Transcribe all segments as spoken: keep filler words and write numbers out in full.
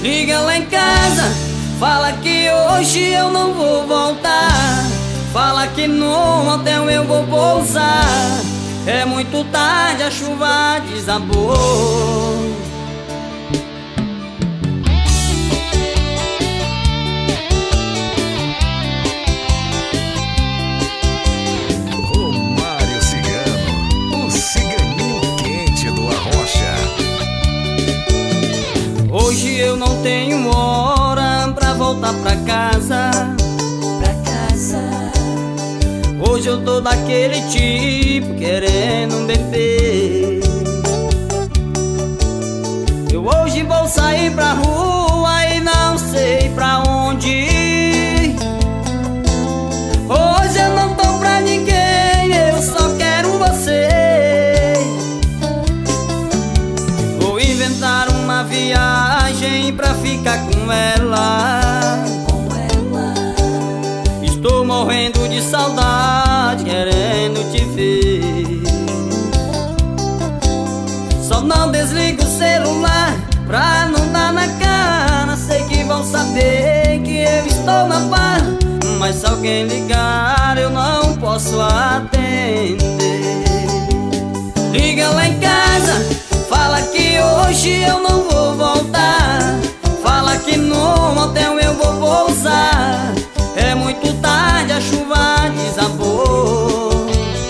Liga lá em casa, fala que hoje eu não vou voltar. Fala que no hotel eu vou pousar. É muito tarde, a chuva desabou. Romário Cigano, o ciganinho quente do Arrocha. Hoje eu não tenho hora pra voltar pra casa. Pra casa. Hoje eu tô daquele tipo querendo beber. Eu hoje vou sair pra rua e não sei pra onde ir. Hoje eu não tô pra ninguém, eu só quero você. Vou inventar uma viagem pra ficar com ela. Com ela. Estou morrendo de saudade, querendo te ver. Só não desliga o celular pra não dar na cara. Sei que vão saber que eu estou na barra, mas se alguém ligar eu não posso atender. Liga lá em casa, fala que hoje eu não vou voltar. Fala que no hotel eu vou pousar. É muito tarde, a chuva desabou.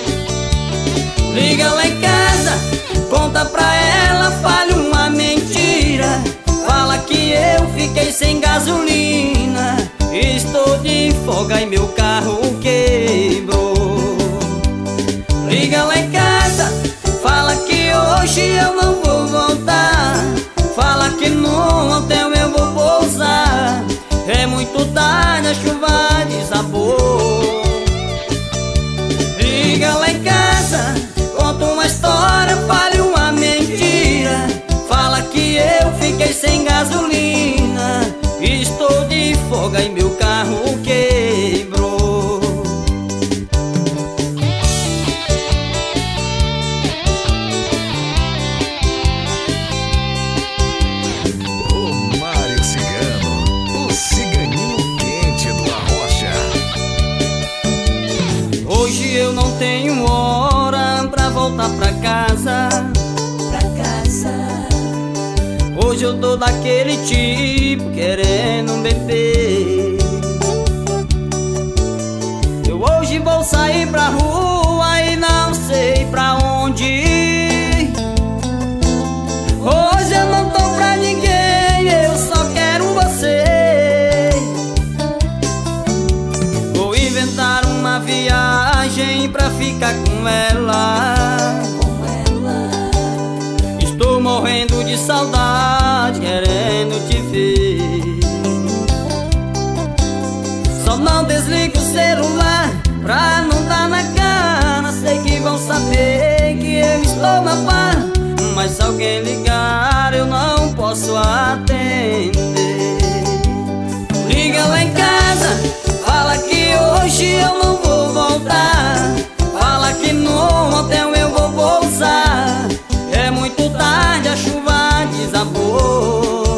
Liga lá em casa, conta pra ela, fale uma mentira. Fala que eu fiquei sem gasolina. Estou de folga e meu carro quebrou. Liga lá em casa, fala que hoje eu não vou voltar. Fala que no hotel eu vou pousar. É muito tarde, a chuva desabou. Liga lá em casa, conta uma história, fale uma mentira. Fala que eu fiquei sem gasolina. Estou de folga e meu carro quebrou. Romário Cigano, o ciganinho quente do Arrocha. Hoje eu não tenho hora pra voltar pra casa. Pra casa. Hoje eu tô daquele tipo querendo beber. Eu hoje vou sair pra rua e não sei pra onde ir. Hoje eu não tô pra ninguém, eu só quero você. Vou inventar uma viagem pra ficar com ela. Com ela. Estou morrendo de saudade, querendo te ver. Só não desliga o celular pra não dar na cara. Sei que vão saber que eu estou na barra, mas se alguém ligar eu não posso atender. Liga lá em casa, fala que hoje eu não vou voltar. Fala que no hotel eu vou pousar. É muito tarde, a chuva desabou.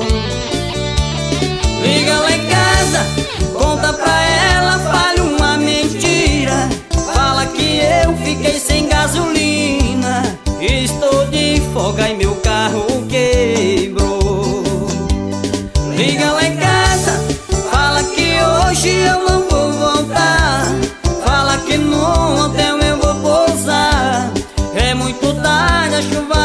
Liga lá em casa, conta pra ela, fale uma mentira. Fala que eu fiquei sem gasolina. Estou de folga e meu carro quebrou. Liga lá em casa, fala que hoje eu não vou voltar. Fala que no hotel eu vou pousar. É muito tarde, a chuva